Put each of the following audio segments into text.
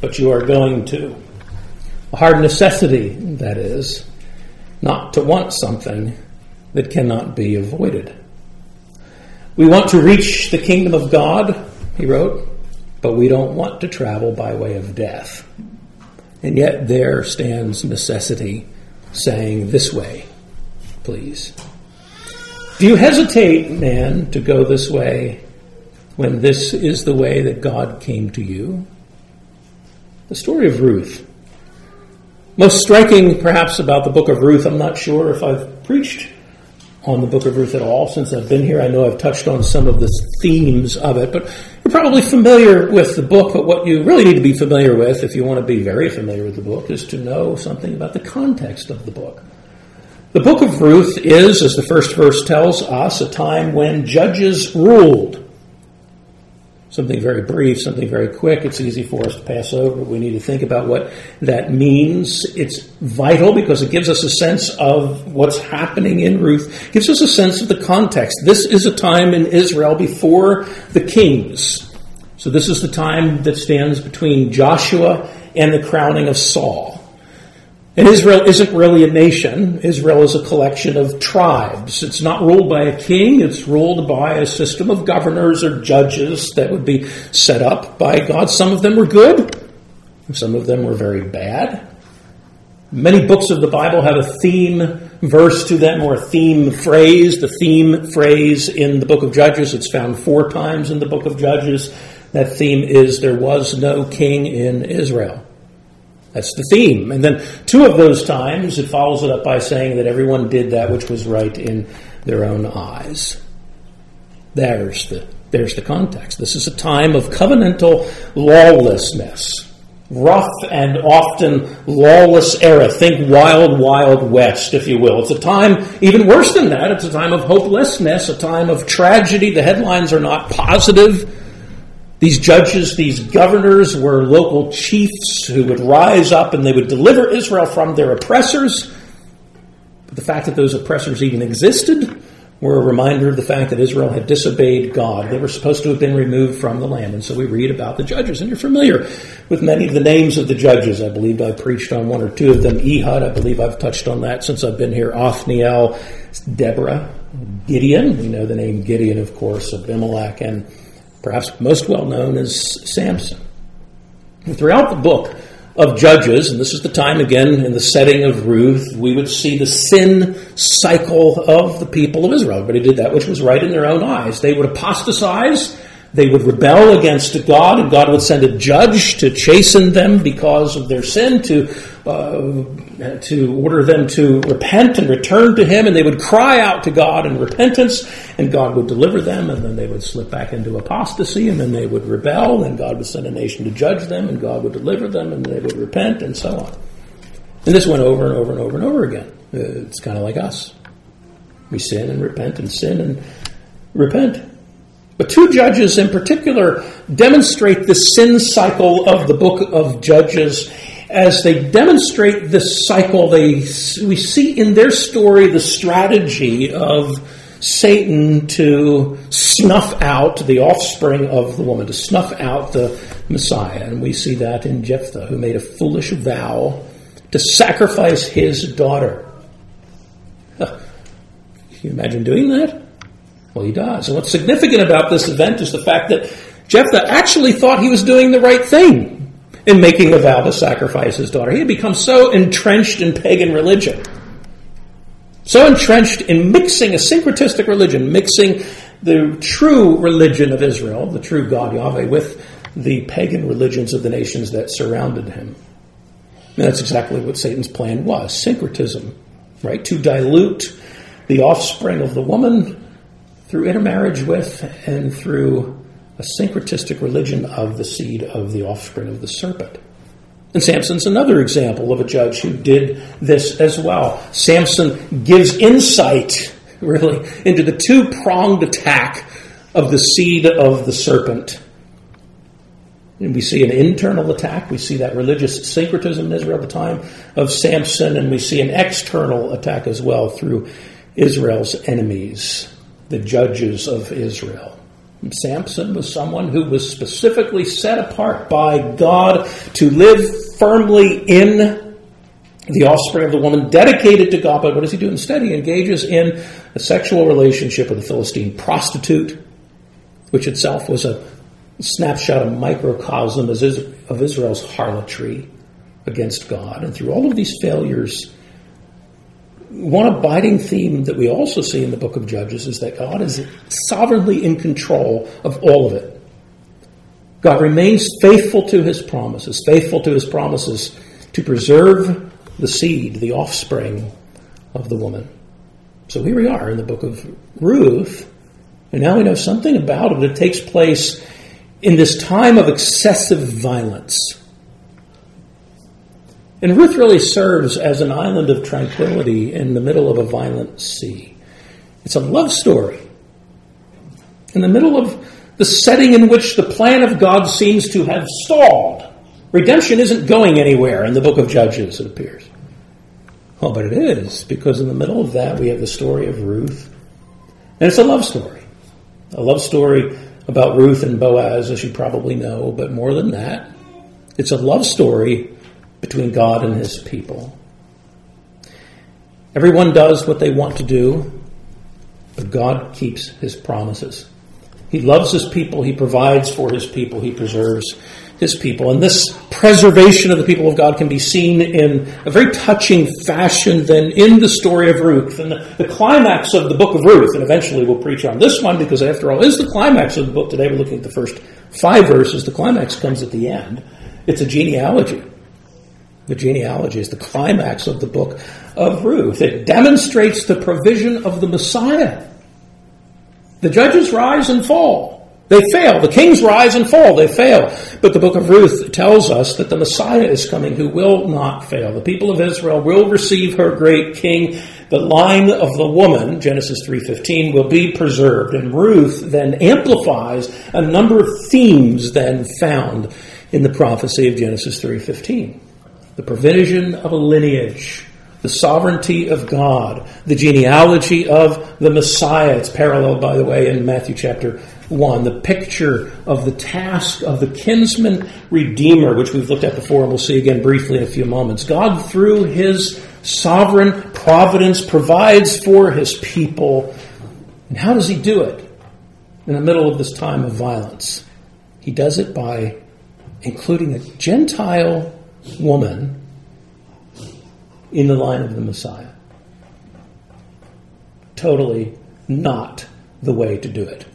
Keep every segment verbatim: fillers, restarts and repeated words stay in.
but you are going to. A hard necessity, that is, not to want something that cannot be avoided. We want to reach the kingdom of God, he wrote, but we don't want to travel by way of death. And yet there stands necessity saying, this way, please. Do you hesitate, man, to go this way when this is the way that God came to you? The story of Ruth. Most striking, perhaps, about the book of Ruth, I'm not sure if I've preached on the book of Ruth at all since I've been here. I know I've touched on some of the themes of it, but you're probably familiar with the book, but what you really need to be familiar with, if you want to be very familiar with the book, is to know something about the context of the book. The book of Ruth is, as the first verse tells us, a time when judges ruled. Something very brief, something very quick. It's easy for us to pass over. We need to think about what that means. It's vital because it gives us a sense of what's happening in Ruth. It gives us a sense of the context. This is a time in Israel before the kings. So this is the time that stands between Joshua and the crowning of Saul. And Israel isn't really a nation. Israel is a collection of tribes. It's not ruled by a king. It's ruled by a system of governors or judges that would be set up by God. Some of them were good. Some of them were very bad. Many books of the Bible have a theme verse to them or a theme phrase. The theme phrase in the book of Judges, it's found four times in the book of Judges. That theme is, there was no king in Israel. That's the theme. And then two of those times, it follows it up by saying that everyone did that which was right in their own eyes. There's the, there's the context. This is a time of covenantal lawlessness. Rough and often lawless era. Think Wild, Wild West, if you will. It's a time, even worse than that, it's a time of hopelessness, a time of tragedy. The headlines are not positive. These judges, these governors were local chiefs who would rise up and they would deliver Israel from their oppressors. But the fact that those oppressors even existed were a reminder of the fact that Israel had disobeyed God. They were supposed to have been removed from the land. And so we read about the judges. And you're familiar with many of the names of the judges. I believe I preached on one or two of them. Ehud, I believe I've touched on that since I've been here. Othniel, Deborah, Gideon. We know the name Gideon, of course, Abimelech, and perhaps most well known as Samson. And throughout the book of Judges, and this is the time again in the setting of Ruth, we would see the sin cycle of the people of Israel. Everybody did that which was right in their own eyes. They would apostatize, they would rebel against God, and God would send a judge to chasten them because of their sin, to uh, to order them to repent and return to Him, and they would cry out to God in repentance, and God would deliver them, and then they would slip back into apostasy, and then they would rebel, and God would send a nation to judge them, and God would deliver them, and they would repent, and so on. And this went over and over and over and over again. It's kind of like us. We sin and repent and sin and repent. But two judges in particular demonstrate the sin cycle of the book of Judges. As they demonstrate this cycle, they we see in their story the strategy of Satan to snuff out the offspring of the woman, to snuff out the Messiah. And we see that in Jephthah, who made a foolish vow to sacrifice his daughter. Huh. Can you imagine doing that? Well, he does. And what's significant about this event is the fact that Jephthah actually thought he was doing the right thing in making a vow to sacrifice his daughter. He had become so entrenched in pagan religion, so entrenched in mixing a syncretistic religion, mixing the true religion of Israel, the true God Yahweh, with the pagan religions of the nations that surrounded him. And that's exactly what Satan's plan was, syncretism, right? To dilute the offspring of the woman through intermarriage with and through a syncretistic religion of the seed of the offspring of the serpent. And Samson's another example of a judge who did this as well. Samson gives insight, really, into the two-pronged attack of the seed of the serpent. And we see an internal attack. We see that religious syncretism in Israel at the time of Samson, and we see an external attack as well through Israel's enemies, the judges of Israel. Samson was someone who was specifically set apart by God to live firmly in the offspring of the woman, dedicated to God. But what does he do instead? He engages in a sexual relationship with a Philistine prostitute, which itself was a snapshot, a microcosm of Israel's harlotry against God. And through all of these failures, one abiding theme that we also see in the book of Judges is that God is sovereignly in control of all of it. God remains faithful to his promises, faithful to his promises to preserve the seed, the offspring of the woman. So here we are in the book of Ruth, and now we know something about it. It takes place in this time of excessive violence. And Ruth really serves as an island of tranquility in the middle of a violent sea. It's a love story in the middle of the setting in which the plan of God seems to have stalled. Redemption isn't going anywhere in the book of Judges, it appears. Oh, but it is, because in the middle of that we have the story of Ruth. And it's a love story. A love story about Ruth and Boaz, as you probably know, but more than that, it's a love story between God and his people. Everyone does what they want to do, but God keeps his promises. He loves his people, he provides for his people, he preserves his people. And this preservation of the people of God can be seen in a very touching fashion then in the story of Ruth. And the, the climax of the book of Ruth, and eventually we'll preach on this one because after all is the climax of the book. Today we're looking at the first five verses. The climax comes at the end. It's a genealogy. The genealogy is the climax of the book of Ruth. It demonstrates the provision of the Messiah. The judges rise and fall. They fail. The kings rise and fall. They fail. But the book of Ruth tells us that the Messiah is coming who will not fail. The people of Israel will receive her great king. The line of the woman, Genesis three fifteen, will be preserved. And Ruth then amplifies a number of themes then found in the prophecy of Genesis three fifteen. The provision of a lineage, the sovereignty of God, the genealogy of the Messiah. It's paralleled, by the way, in Matthew chapter one. The picture of the task of the kinsman redeemer, which we've looked at before and we'll see again briefly in a few moments. God, through his sovereign providence, provides for his people. And how does he do it? In the middle of this time of violence. He does it by including a Gentile woman in the line of the Messiah. Totally not the way to do it.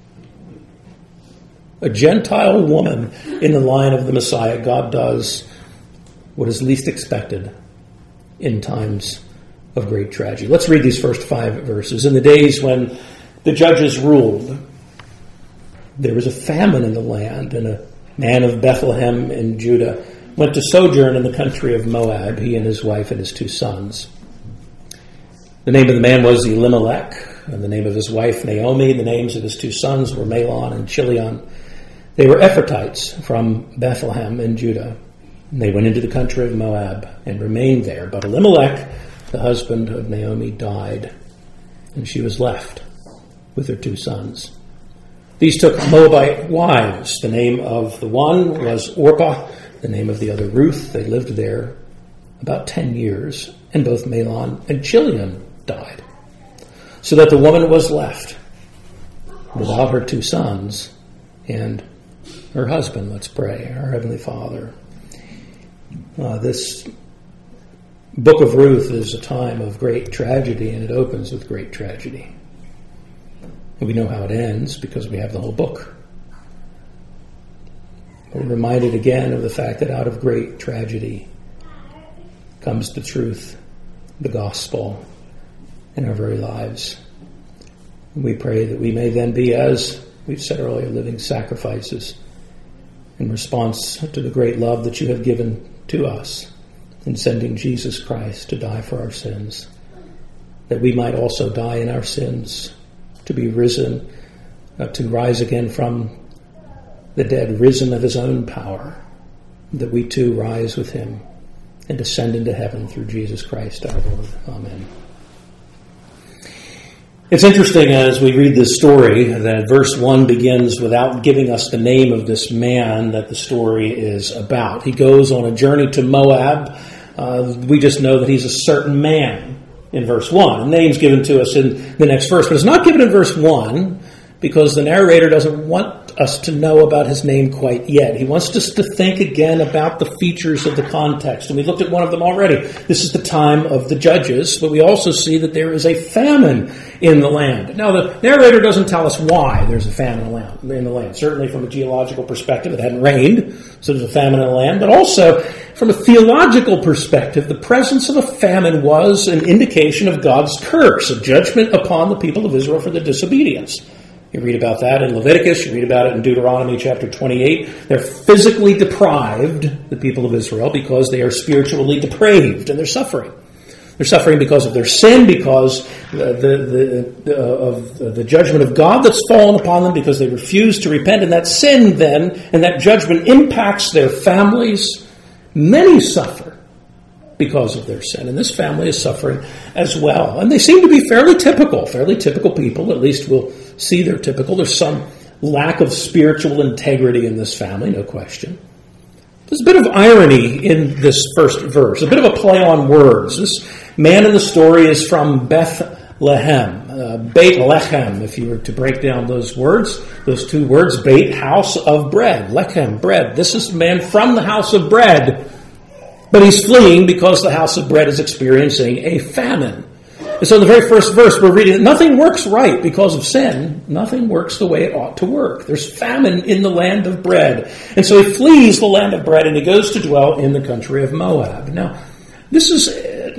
A Gentile woman in the line of the Messiah. God does what is least expected in times of great tragedy. Let's read these first five verses. In the days when the judges ruled, there was a famine in the land, and a man of Bethlehem in Judah went to sojourn in the country of Moab, he and his wife and his two sons. The name of the man was Elimelech, and the name of his wife Naomi. The names of his two sons were Mahlon and Chilion. They were Ephrathites from Bethlehem in Judah. And they went into the country of Moab and remained there. But Elimelech, the husband of Naomi, died, and she was left with her two sons. These took Moabite wives. The name of the one was Orpah, the name of the other Ruth. They lived there about ten years, and both Mahlon and Chilion died. So that the woman was left without her two sons and her husband. Let's pray. Our Heavenly Father, uh, this book of Ruth is a time of great tragedy, and it opens with great tragedy. And we know how it ends because we have the whole book. We're reminded again of the fact that out of great tragedy comes the truth, the gospel, in our very lives. And we pray that we may then be, as we've said earlier, living sacrifices in response to the great love that you have given to us in sending Jesus Christ to die for our sins, that we might also die in our sins, to be risen, uh, to rise again from the dead, risen of his own power, that we too rise with him and descend into heaven through Jesus Christ our Lord. Amen. It's interesting as we read this story that verse one begins without giving us the name of this man that the story is about. He goes on a journey to Moab. Uh, we just know that he's a certain man in verse one. The name's given to us in the next verse, but it's not given in verse one because the narrator doesn't want us to know about his name quite yet. He wants us to think again about the features of the context. And we looked at one of them already. This is the time of the judges, but we also see that there is a famine in the land. Now, the narrator doesn't tell us why there's a famine in the land. Certainly from a geological perspective, it hadn't rained, so there's a famine in the land. But also, from a theological perspective, the presence of a famine was an indication of God's curse, a judgment upon the people of Israel for their disobedience. You read about that in Leviticus. You read about it in Deuteronomy chapter twenty-eight. They're physically deprived, the people of Israel, because they are spiritually depraved, and they're suffering. They're suffering because of their sin, because the, the, the, uh, of the judgment of God that's fallen upon them, because they refuse to repent. And that sin then, and that judgment impacts their families. Many suffer because of their sin. And this family is suffering as well. And they seem to be fairly typical, fairly typical people. At least we'll see they're typical. There's some lack of spiritual integrity in this family, no question. There's a bit of irony in this first verse, a bit of a play on words. This man in the story is from Bethlehem, uh, Beit Lechem, if you were to break down those words, those two words, Beit, house of bread, Lechem, bread. This is a man from the house of bread, but he's fleeing because the house of bread is experiencing a famine. And so in the very first verse, we're reading that nothing works right because of sin. Nothing works the way it ought to work. There's famine in the land of bread. And so he flees the land of bread and he goes to dwell in the country of Moab. Now, this is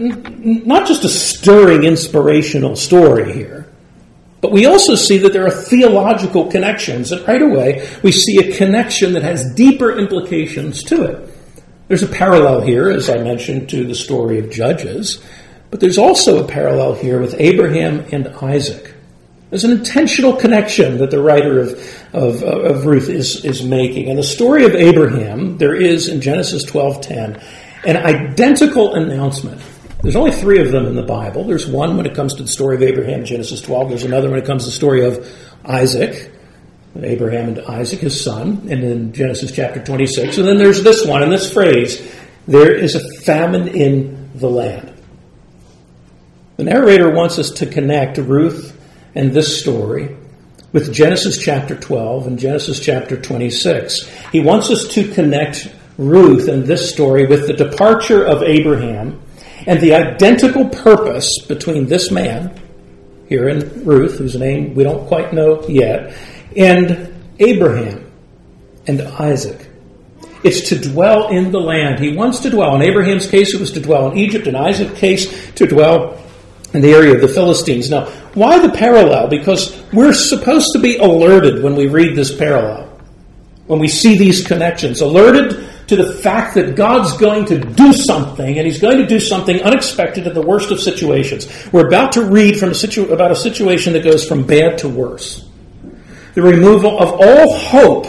not just a stirring, inspirational story here, but we also see that there are theological connections. And right away, we see a connection that has deeper implications to it. There's a parallel here, as I mentioned, to the story of Judges. But there's also a parallel here with Abraham and Isaac. There's an intentional connection that the writer of, of, of Ruth is, is making. In the story of Abraham, there is, in Genesis twelve ten, an identical announcement. There's only three of them in the Bible. There's one when it comes to the story of Abraham, Genesis twelve. There's another when it comes to the story of Isaac, Abraham and Isaac, his son, and in Genesis chapter twenty-six. And then there's this one, and this phrase, there is a famine in the land. The narrator wants us to connect Ruth and this story with Genesis chapter twelve and Genesis chapter twenty-six. He wants us to connect Ruth and this story with the departure of Abraham and the identical purpose between this man, here in Ruth, whose name we don't quite know yet, and Abraham and Isaac. It's to dwell in the land. He wants to dwell. In Abraham's case, it was to dwell in Egypt. In Isaac's case, to dwell in the area of the Philistines. Now, why the parallel? Because we're supposed to be alerted when we read this parallel, when we see these connections, alerted to the fact that God's going to do something, and he's going to do something unexpected in the worst of situations. We're about to read from a situ- about a situation that goes from bad to worse. The removal of all hope.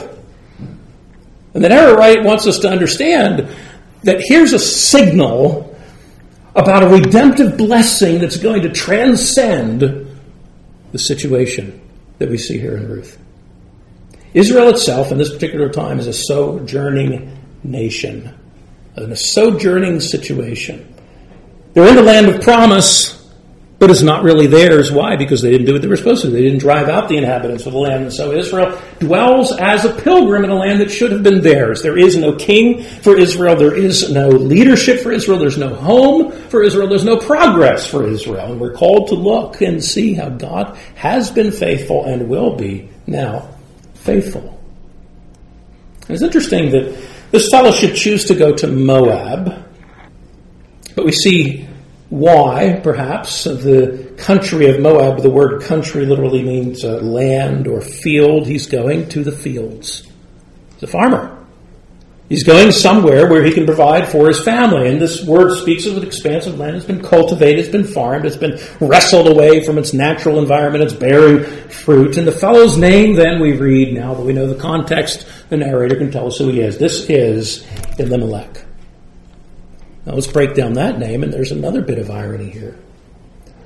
And the narrator wants us to understand that here's a signal about a redemptive blessing that's going to transcend the situation that we see here in Ruth. Israel itself, in this particular time, is a sojourning nation, in a sojourning situation. They're in the land of promise, but it's not really theirs. Why? Because they didn't do what they were supposed to do. They didn't drive out the inhabitants of the land. And so Israel dwells as a pilgrim in a land that should have been theirs. There is no king for Israel. There is no leadership for Israel. There's no home for Israel. There's no progress for Israel. And we're called to look and see how God has been faithful and will be now faithful. And it's interesting that this fellow should choose to go to Moab, but we see why, perhaps. The country of Moab, the word country literally means uh, land or field. He's going to the fields. He's a farmer. He's going somewhere where he can provide for his family. And this word speaks of an expanse of land that's been cultivated, it's been farmed, it's been wrestled away from its natural environment, it's bearing fruit. And the fellow's name, then, we read, now that we know the context, the narrator can tell us who he is. This is Elimelech. Now let's break down that name, and there's another bit of irony here.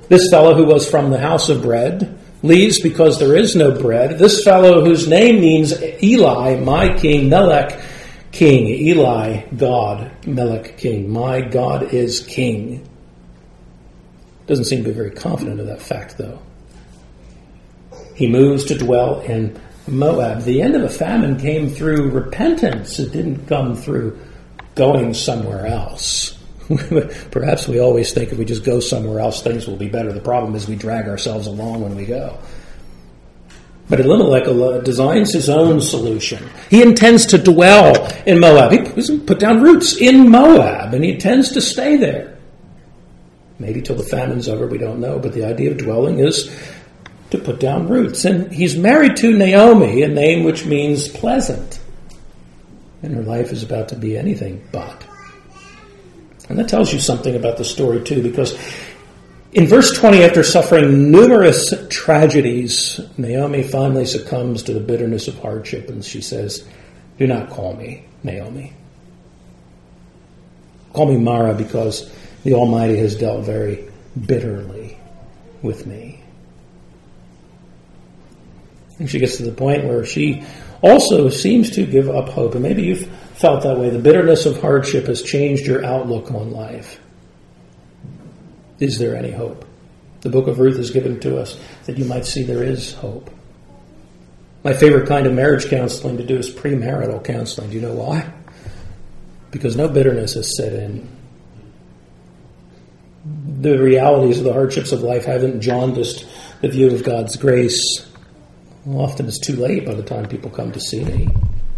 This fellow who was from the house of bread leaves because there is no bread. This fellow whose name means Eli, my king, Melech, king. Eli, God, Melech, king. My God is king. Doesn't seem to be very confident of that fact, though. He moves to dwell in Moab. The end of a famine came through repentance. It didn't come through going somewhere else. Perhaps we always think if we just go somewhere else, things will be better. The problem is we drag ourselves along when we go. But Elimelech designs his own solution. He intends to dwell in Moab. He put down roots in Moab, and he intends to stay there. Maybe till the famine's over, we don't know. But the idea of dwelling is to put down roots. And he's married to Naomi, a name which means pleasant. And her life is about to be anything but. And that tells you something about the story, too, because in verse twenty, after suffering numerous tragedies, Naomi finally succumbs to the bitterness of hardship, and she says, "Do not call me Naomi. Call me Mara, because the Almighty has dealt very bitterly with me." And she gets to the point where she also seems to give up hope. And maybe you've felt that way. The bitterness of hardship has changed your outlook on life. Is there any hope? The book of Ruth is given to us that you might see there is hope. My favorite kind of marriage counseling to do is premarital counseling. Do you know why? Because no bitterness has set in. The realities of the hardships of life haven't jaundiced the view of God's grace. Often it's too late by the time people come to see me.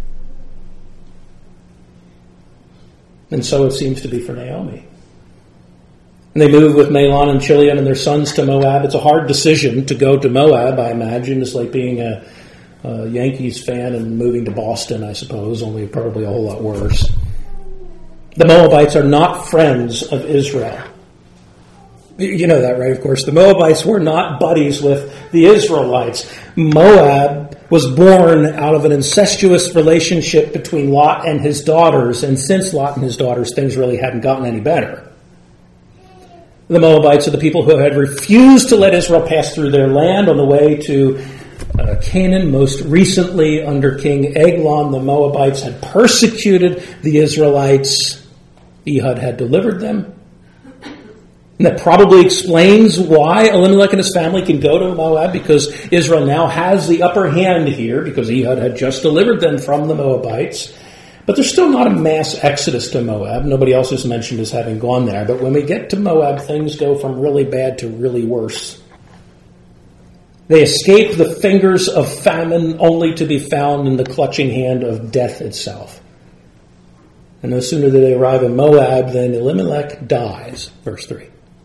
And so it seems to be for Naomi. And they move with Mahlon and Chilion and their sons to Moab. It's a hard decision to go to Moab, I imagine. It's like being a, a Yankees fan and moving to Boston, I suppose, only probably a whole lot worse. The Moabites are not friends of Israel. You know that, right? Of course, the Moabites were not buddies with the Israelites. Moab was born out of an incestuous relationship between Lot and his daughters, and since Lot and his daughters, things really hadn't gotten any better. The Moabites are the people who had refused to let Israel pass through their land on the way to uh, Canaan. Most recently, under King Eglon, the Moabites had persecuted the Israelites. Ehud had delivered them. And that probably explains why Elimelech and his family can go to Moab, because Israel now has the upper hand here, because Ehud had just delivered them from the Moabites. But there's still not a mass exodus to Moab. Nobody else is mentioned as having gone there. But when we get to Moab, things go from really bad to really worse. They escape the fingers of famine only to be found in the clutching hand of death itself. And no sooner do they arrive in Moab than Elimelech dies. Verse three.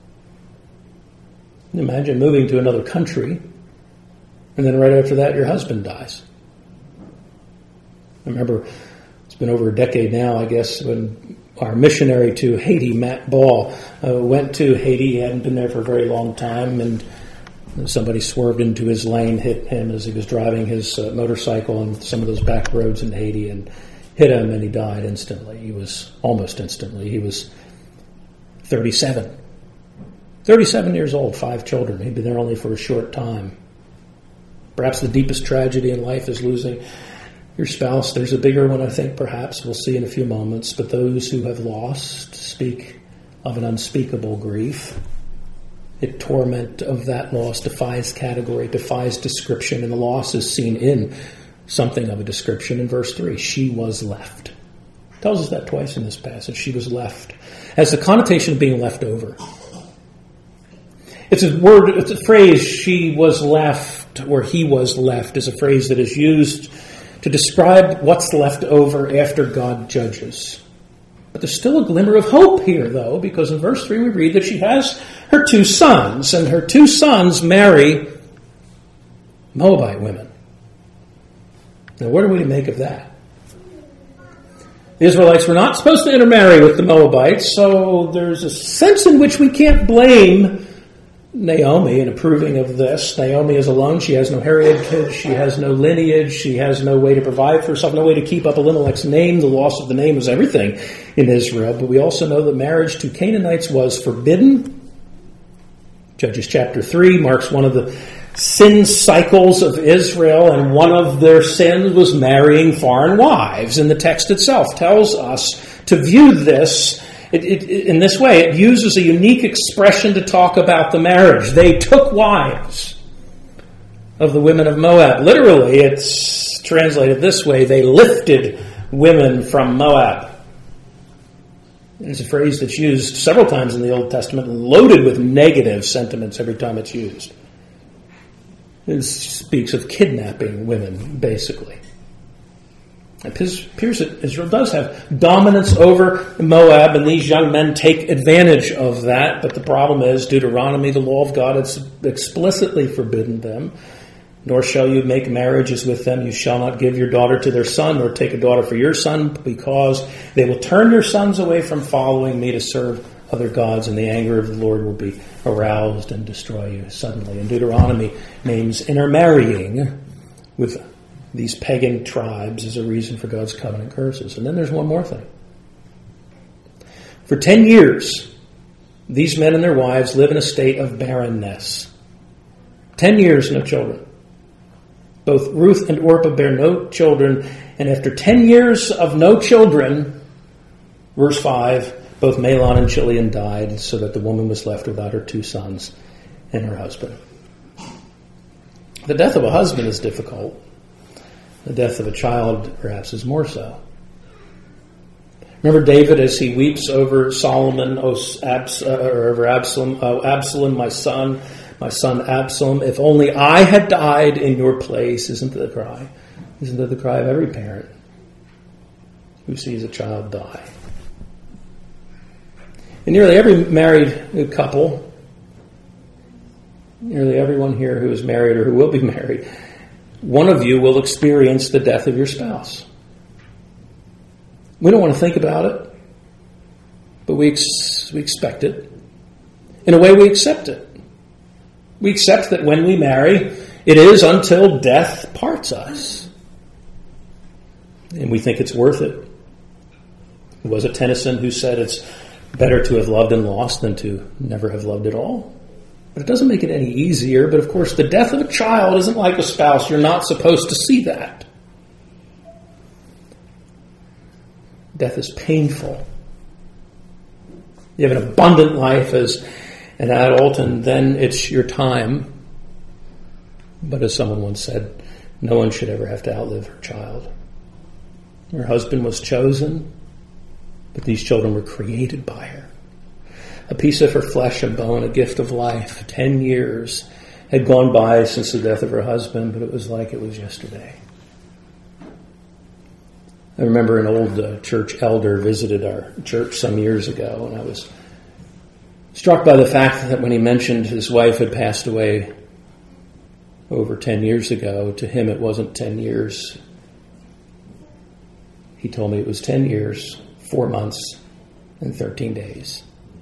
Imagine moving to another country, and then right after that, your husband dies. I remember, it's been over a decade now, I guess, when our missionary to Haiti, Matt Ball, uh, went to Haiti. He hadn't been there for a very long time, and somebody swerved into his lane, hit him as he was driving his uh, motorcycle on some of those back roads in Haiti, and hit him, and he died instantly. He was almost instantly. He was thirty-seven. thirty-seven years old, five children. He'd been there only for a short time. Perhaps the deepest tragedy in life is losing your spouse. There's a bigger one, I think, perhaps. We'll see in a few moments. But those who have lost speak of an unspeakable grief. The torment of that loss defies category, defies description, and the loss is seen in something of a description. In verse three, she was left. It tells us that twice in this passage. She was left. Has the connotation of being left over. It's a word, it's a phrase, she was left, or he was left, is a phrase that is used to describe what's left over after God judges. But there's still a glimmer of hope here, though, because in verse three we read that she has her two sons, and her two sons marry Moabite women. Now, what are we to make of that? The Israelites were not supposed to intermarry with the Moabites, so there's a sense in which we can't blame Naomi in approving of this. Naomi is alone. She has no heritage. She has no lineage. She has no way to provide for herself, no way to keep up Elimelech's name. The loss of the name was everything in Israel. But we also know that marriage to Canaanites was forbidden. Judges chapter three marks one of the sin cycles of Israel, and one of their sins was marrying foreign wives. And the text itself tells us to view this it, it, in this way. It uses a unique expression to talk about the marriage. They took wives of the women of Moab. Literally, it's translated this way: they lifted women from Moab. It's a phrase that's used several times in the Old Testament, loaded with negative sentiments every time it's used. It speaks of kidnapping women, basically. It appears that Israel does have dominance over Moab, and these young men take advantage of that. But the problem is, Deuteronomy, the law of God, has explicitly forbidden them. Nor shall you make marriages with them. You shall not give your daughter to their son, nor take a daughter for your son, because they will turn your sons away from following me to serve other gods, and the anger of the Lord will be aroused and destroy you suddenly. And Deuteronomy names intermarrying with these pagan tribes as a reason for God's covenant curses. And then there's one more thing. For ten years, these men and their wives live in a state of barrenness. Ten years, no children. Both Ruth and Orpah bear no children, and after ten years of no children, verse five, both Mahlon and Chilion died, so that the woman was left without her two sons and her husband. The death of a husband is difficult. The death of a child, perhaps, is more so. Remember David as he weeps over Solomon, oh, Abs- uh, or over Absalom, oh, Absalom, my son, my son Absalom, if only I had died in your place. Isn't that the cry? Isn't that the cry of every parent who sees a child die? And nearly every married couple, nearly everyone here who is married or who will be married, one of you will experience the death of your spouse. We don't want to think about it, but we ex- we expect it. In a way, we accept it. We accept that when we marry, it is until death parts us. And we think it's worth it. Was it Tennyson who said it's better to have loved and lost than to never have loved at all? But it doesn't make it any easier. But of course, the death of a child isn't like a spouse. You're not supposed to see that. Death is painful. You have an abundant life as an adult, and then it's your time. But as someone once said, no one should ever have to outlive her child. Her husband was chosen, but these children were created by her. A piece of her flesh and bone, a gift of life. Ten years had gone by since the death of her husband, but it was like it was yesterday. I remember an old uh, church elder visited our church some years ago, and I was struck by the fact that when he mentioned his wife had passed away over ten years ago, to him it wasn't ten years. He told me it was ten years, four months, and thirteen days.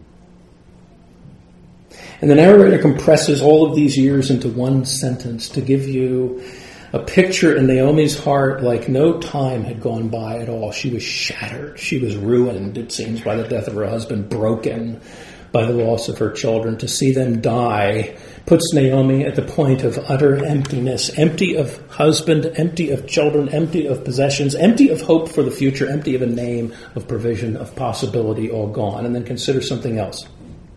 And the narrator compresses all of these years into one sentence to give you a picture in Naomi's heart like no time had gone by at all. She was shattered. She was ruined, it seems, by the death of her husband, broken by the loss of her children. To see them die puts Naomi at the point of utter emptiness, empty of husband, empty of children, empty of possessions, empty of hope for the future, empty of a name, of provision, of possibility, all gone. And then consider something else.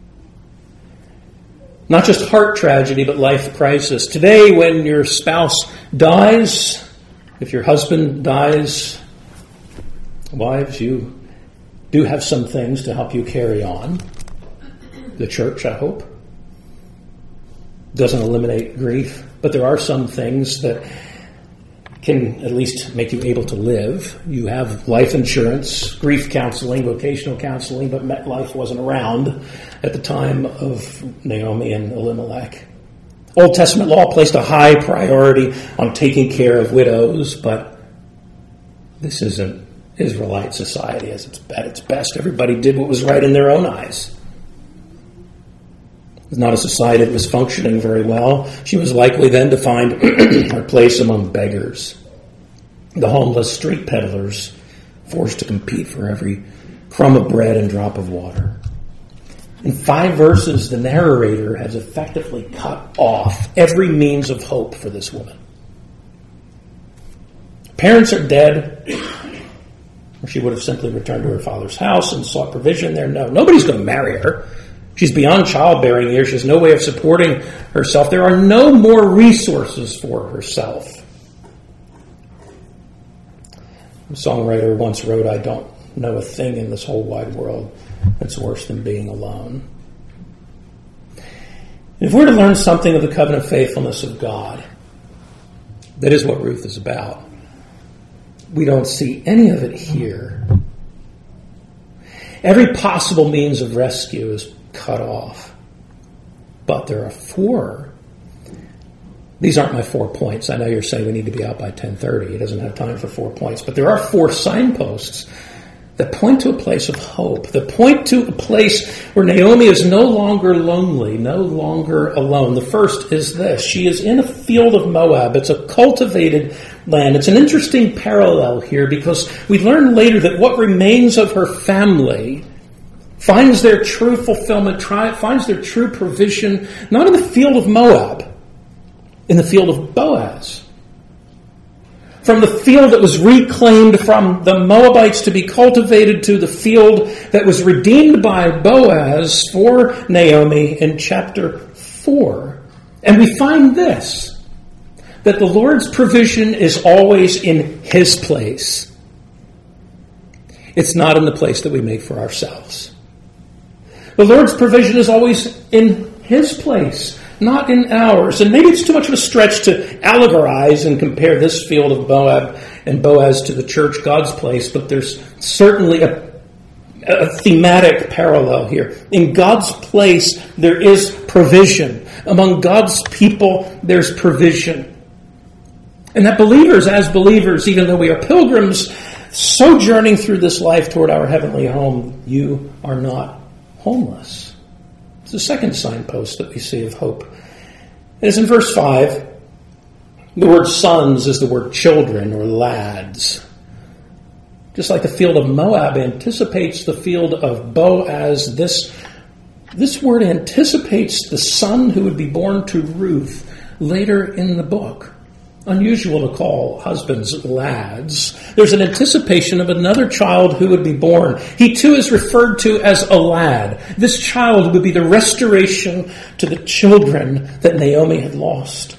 Not just heart tragedy, but life crisis. Today, when your spouse dies, if your husband dies, wives, you do have some things to help you carry on. The church, I hope, doesn't eliminate grief, but there are some things that can at least make you able to live. You have life insurance, grief counseling, vocational counseling, but MetLife wasn't around at the time of Naomi and Elimelech. Old Testament law placed a high priority on taking care of widows, but this isn't Israelite society as it's at its best. Everybody did what was right in their own eyes. It was not a society that was functioning very well. She was likely then to find her place among beggars, the homeless street peddlers, forced to compete for every crumb of bread and drop of water. In five verses, the narrator has effectively cut off every means of hope for this woman. Parents are dead, or she would have simply returned to her father's house and sought provision there. No, nobody's going to marry her. She's beyond childbearing years. She has no way of supporting herself. There are no more resources for herself. A songwriter once wrote, "I don't know a thing in this whole wide world that's worse than being alone." If we're to learn something of the covenant faithfulness of God, that is what Ruth is about. We don't see any of it here. Every possible means of rescue is cut off. But there are four. These aren't my four points. I know you're saying we need to be out by ten thirty. He doesn't have time for four points. But there are four signposts that point to a place of hope, that point to a place where Naomi is no longer lonely, no longer alone. The first is this. She is in a field of Moab. It's a cultivated land. It's an interesting parallel here because we learn later that what remains of her family finds their true fulfillment, try, finds their true provision, not in the field of Moab, in the field of Boaz. From the field that was reclaimed from the Moabites to be cultivated to the field that was redeemed by Boaz for Naomi in chapter four. And we find this, that the Lord's provision is always in His place. It's not in the place that we make for ourselves. The Lord's provision is always in His place, not in ours. And maybe it's too much of a stretch to allegorize and compare this field of Moab and Boaz to the church, God's place, but there's certainly a, a thematic parallel here. In God's place, there is provision. Among God's people, there's provision. And that believers, as believers, even though we are pilgrims, sojourning through this life toward our heavenly home, you are not homeless. It's the second signpost that we see of hope. It is in verse five. The word sons is the word children or lads. Just like the field of Moab anticipates the field of Boaz, this, this word anticipates the son who would be born to Ruth later in the book. Unusual to call husbands lads. There's an anticipation of another child who would be born. He too is referred to as a lad. This child would be the restoration to the children that Naomi had lost.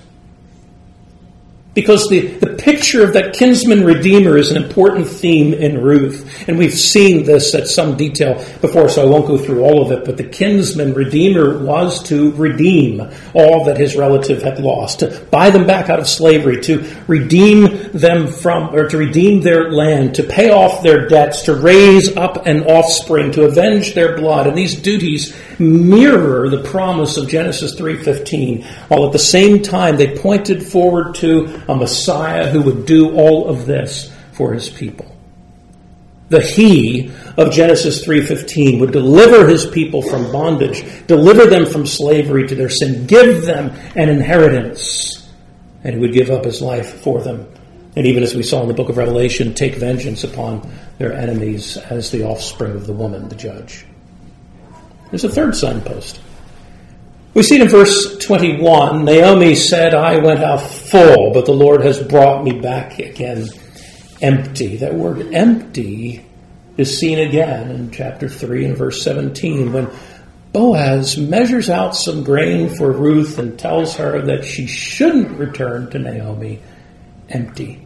Because the, the picture of that kinsman redeemer is an important theme in Ruth. And we've seen this at some detail before, so I won't go through all of it. But the kinsman redeemer was to redeem all that his relative had lost, to buy them back out of slavery, to redeem them from, or to redeem their land, to pay off their debts, to raise up an offspring, to avenge their blood. And these duties mirror the promise of Genesis three fifteen, while at the same time they pointed forward to a Messiah who would do all of this for his people. The He of Genesis three fifteen would deliver his people from bondage, deliver them from slavery to their sin, give them an inheritance, and he would give up his life for them. And even as we saw in the book of Revelation, take vengeance upon their enemies as the offspring of the woman, the judge. There's a third signpost. We see it in verse twenty-one. Naomi said, I went out full, but the Lord has brought me back again empty. That word empty is seen again in chapter three and verse seventeen, when Boaz measures out some grain for Ruth and tells her that she shouldn't return to Naomi empty.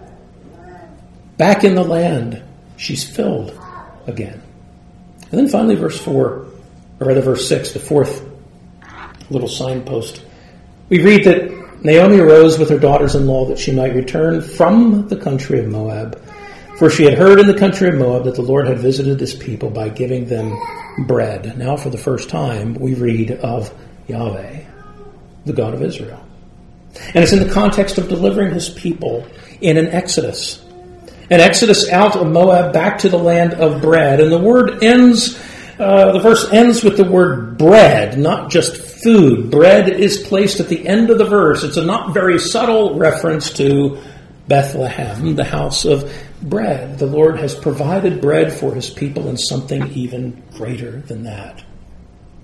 Back in the land, she's filled again. And then finally verse four, or rather verse six, the fourth little signpost. We read that Naomi arose with her daughters-in-law that she might return from the country of Moab. For she had heard in the country of Moab that the Lord had visited his people by giving them bread. Now for the first time we read of Yahweh, the God of Israel. And it's in the context of delivering his people in an exodus. An exodus out of Moab back to the land of bread. And the word ends, uh, the verse ends with the word bread, not just food. Bread is placed at the end of the verse. It's a not very subtle reference to Bethlehem, the house of bread. The Lord has provided bread for his people and something even greater than that.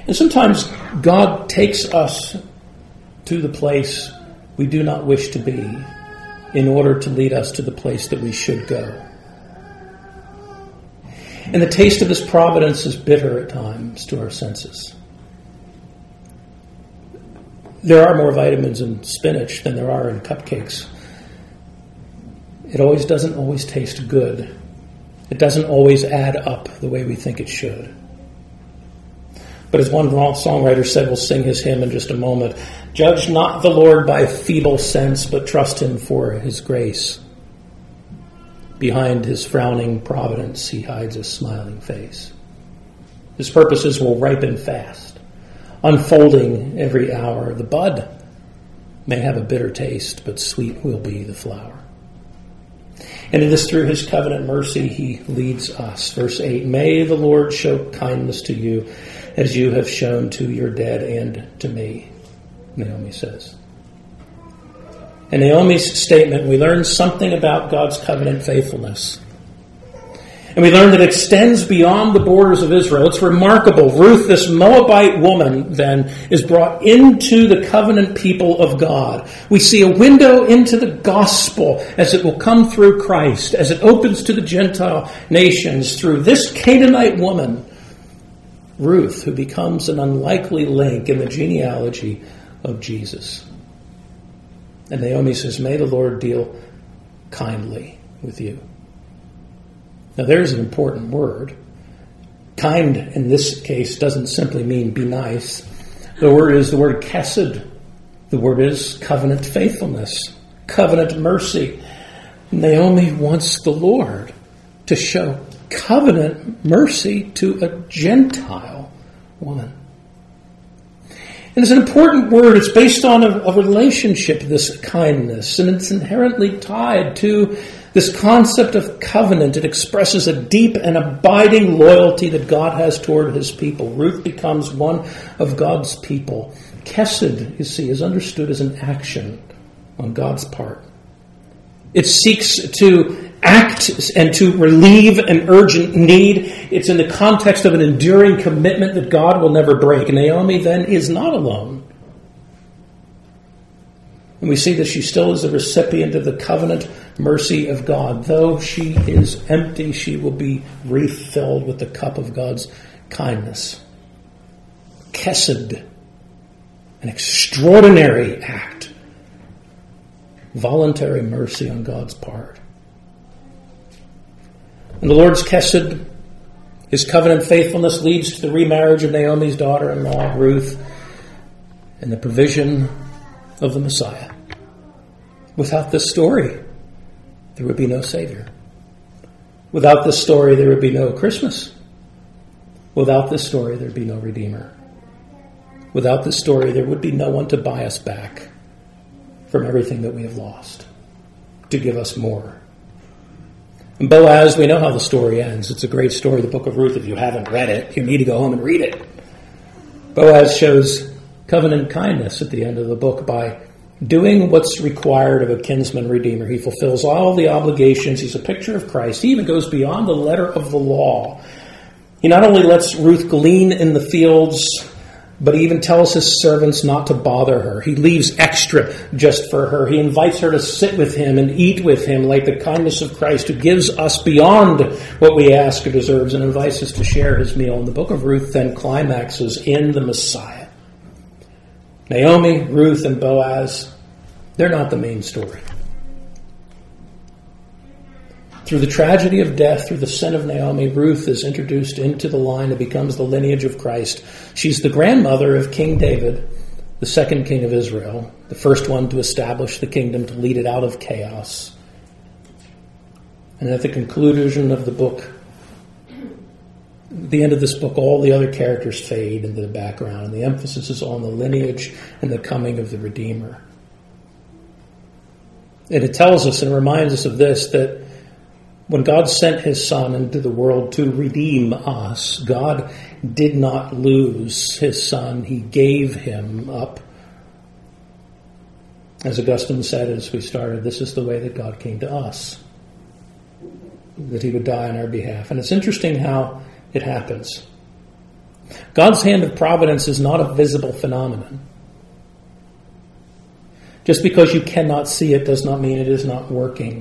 And sometimes God takes us to the place we do not wish to be in order to lead us to the place that we should go. And the taste of His providence is bitter at times to our senses. There are more vitamins in spinach than there are in cupcakes. It always doesn't always taste good. It doesn't always add up the way we think it should. But as one songwriter said, we'll sing his hymn in just a moment, judge not the Lord by feeble sense, but trust Him for His grace. Behind His frowning providence, He hides His smiling face. His purposes will ripen fast, unfolding every hour. The bud may have a bitter taste, but sweet will be the flower. And it is through His covenant mercy He leads us. Verse eight, may the Lord show kindness to you as you have shown to your dead and to me, Naomi says. In Naomi's statement, we learn something about God's covenant faithfulness. And we learn that it extends beyond the borders of Israel. It's remarkable. Ruth, this Moabite woman, then, is brought into the covenant people of God. We see a window into the gospel as it will come through Christ, as it opens to the Gentile nations through this Canaanite woman, Ruth, who becomes an unlikely link in the genealogy of Jesus. And Naomi says, may the Lord deal kindly with you. Now there's an important word. Kind in this case doesn't simply mean be nice. The word is the word chesed. The word is covenant faithfulness, covenant mercy. Naomi wants the Lord to show covenant mercy to a Gentile woman. And it's an important word. It's based on a, a relationship, this kindness, and it's inherently tied to this concept of covenant. It expresses a deep and abiding loyalty that God has toward His people. Ruth becomes one of God's people. Chesed, you see, is understood as an action on God's part. It seeks to act and to relieve an urgent need. It's in the context of an enduring commitment that God will never break. Naomi then is not alone. And we see that she still is the recipient of the covenant mercy of God. Though she is empty, she will be refilled with the cup of God's kindness. Chesed, an extraordinary act. Voluntary mercy on God's part. And the Lord's chesed, His covenant faithfulness, leads to the remarriage of Naomi's daughter-in-law, Ruth, and the provision of the Messiah. Without this story, there would be no Savior. Without this story, there would be no Christmas. Without this story, there would be no Redeemer. Without this story, there would be no one to buy us back from everything that we have lost, to give us more. And Boaz, we know how the story ends. It's a great story, the book of Ruth. If you haven't read it, you need to go home and read it. Boaz shows covenant kindness at the end of the book by doing what's required of a kinsman redeemer. He fulfills all the obligations. He's a picture of Christ. He even goes beyond the letter of the law. He not only lets Ruth glean in the fields, but he even tells his servants not to bother her. He leaves extra just for her. He invites her to sit with him and eat with him like the kindness of Christ, who gives us beyond what we ask or deserves and invites us to share His meal. And the book of Ruth then climaxes in the Messiah. Naomi, Ruth, and Boaz, they're not the main story. Through the tragedy of death, through the sin of Naomi, Ruth is introduced into the line that becomes the lineage of Christ. She's the grandmother of King David, the second king of Israel, the first one to establish the kingdom, to lead it out of chaos. And at the conclusion of the book, at the end of this book, all the other characters fade into the background, and the emphasis is on the lineage and the coming of the Redeemer. And it tells us and reminds us of this, that when God sent His Son into the world to redeem us, God did not lose His Son. He gave Him up. As Augustine said as we started, this is the way that God came to us, that He would die on our behalf. And it's interesting how it happens. God's hand of providence is not a visible phenomenon. Just because you cannot see it does not mean it is not working.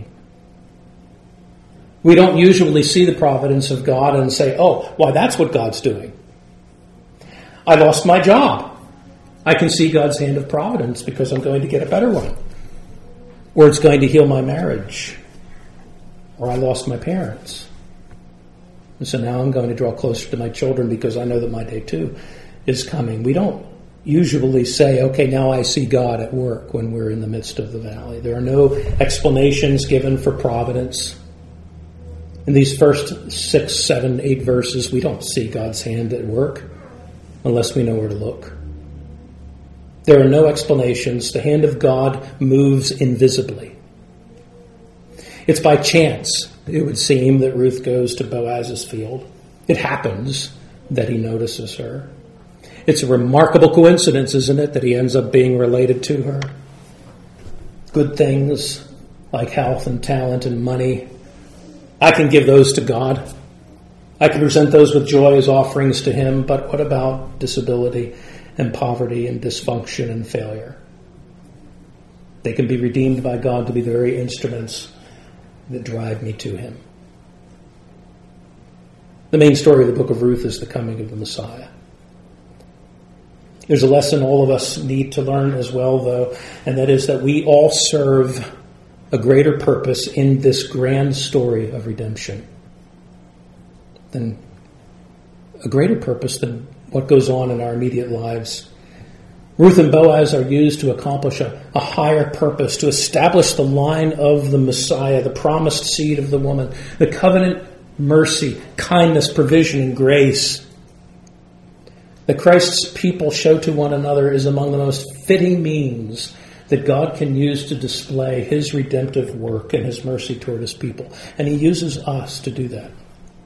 We don't usually see the providence of God and say, oh, why, that's what God's doing. I lost my job. I can see God's hand of providence because I'm going to get a better one. Or it's going to heal my marriage. Or I lost my parents. And so now I'm going to draw closer to my children because I know that my day too is coming. We don't usually say, okay, now I see God at work when we're in the midst of the valley. There are no explanations given for providence. In these first six, seven, eight verses, we don't see God's hand at work unless we know where to look. There are no explanations. The hand of God moves invisibly. It's by chance, it would seem, that Ruth goes to Boaz's field. It happens that he notices her. It's a remarkable coincidence, isn't it, that he ends up being related to her. Good things like health and talent and money, I can give those to God. I can present those with joy as offerings to him, but what about disability and poverty and dysfunction and failure? They can be redeemed by God to be the very instruments that drive me to him. The main story of the book of Ruth is the coming of the Messiah. There's a lesson all of us need to learn as well, though, and that is that we all serve a greater purpose in this grand story of redemption. Than a greater purpose than what goes on in our immediate lives. Ruth and Boaz are used to accomplish a, a higher purpose, to establish the line of the Messiah, the promised seed of the woman, the covenant mercy, kindness, provision, and grace that Christ's people show to one another is among the most fitting means that God can use to display his redemptive work and his mercy toward his people. And he uses us to do that.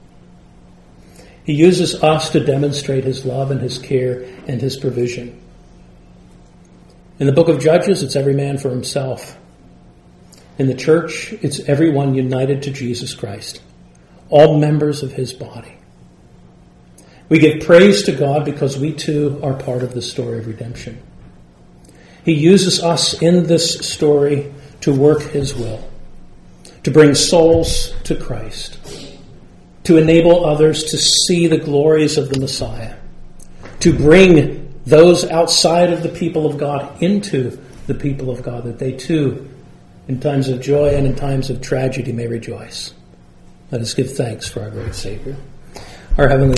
He uses us to demonstrate his love and his care and his provision. In the book of Judges, it's every man for himself. In the church, it's everyone united to Jesus Christ, all members of his body. We give praise to God because we too are part of the story of redemption. He uses us in this story to work his will, to bring souls to Christ, to enable others to see the glories of the Messiah, to bring those outside of the people of God into the people of God, that they too, in times of joy and in times of tragedy, may rejoice. Let us give thanks for our great Savior. Our Heavenly